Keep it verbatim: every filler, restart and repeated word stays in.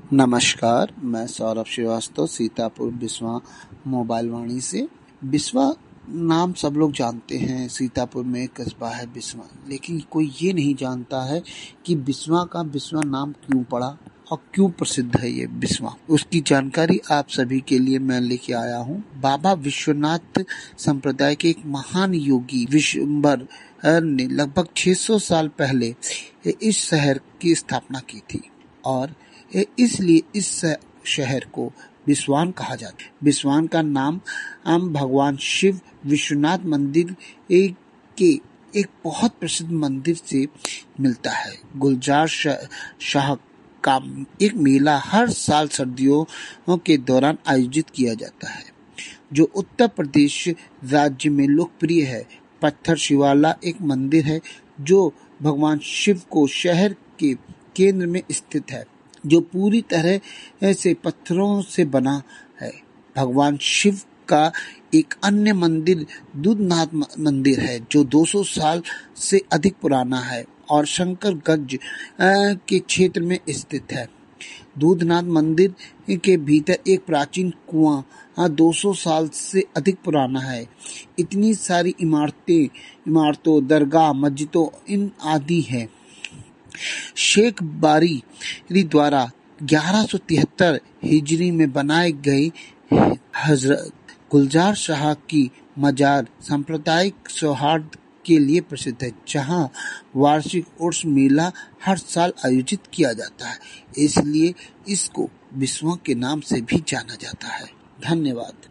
नमस्कार, मैं सौरभ श्रीवास्तव सीतापुर बिस्वा मोबाइल वाणी से। बिस्वा नाम सब लोग जानते हैं। सीतापुर में एक कस्बा है बिस्वा, लेकिन कोई ये नहीं जानता है कि बिस्वा का बिस्वा नाम क्यों पड़ा और क्यों प्रसिद्ध है ये बिस्वा। उसकी जानकारी आप सभी के लिए मैं लेके आया हूँ। बाबा विश्वनाथ संप्रदाय के एक महान योगी विश्वम्भर ने लगभग छह सौ साल पहले इस शहर की स्थापना की थी और इसलिए इस शहर को बिस्वान कहा जाता है। बिस्वान का नाम हम भगवान शिव विश्वनाथ मंदिर के एक बहुत प्रसिद्ध मंदिर से मिलता है। गुलजार शाह का एक मेला हर साल सर्दियों के दौरान आयोजित किया जाता है, जो उत्तर प्रदेश राज्य में लोकप्रिय है। पत्थर शिवाला एक मंदिर है जो भगवान शिव को शहर के केंद्र में स्थित है, जो पूरी तरह से पत्थरों से बना है। भगवान शिव का एक अन्य मंदिर दूधनाथ मंदिर है, जो दो सौ साल से अधिक पुराना है और शंकरगंज के क्षेत्र में स्थित है। दूधनाथ मंदिर के भीतर एक प्राचीन कुआं दो सौ साल से अधिक पुराना है। इतनी सारी इमारतें इमारतों दरगाह मस्जिदों इन आदि हैं। शेख बारी द्वारा ग्यारह सौ तिहत्तर हिजरी में बनाए गए हजरत गुलजार शाह की मजार सांप्रदायिक सौहार्द के लिए प्रसिद्ध है, जहां वार्षिक उर्स मेला हर साल आयोजित किया जाता है। इसलिए इसको बिस्वा के नाम से भी जाना जाता है। धन्यवाद।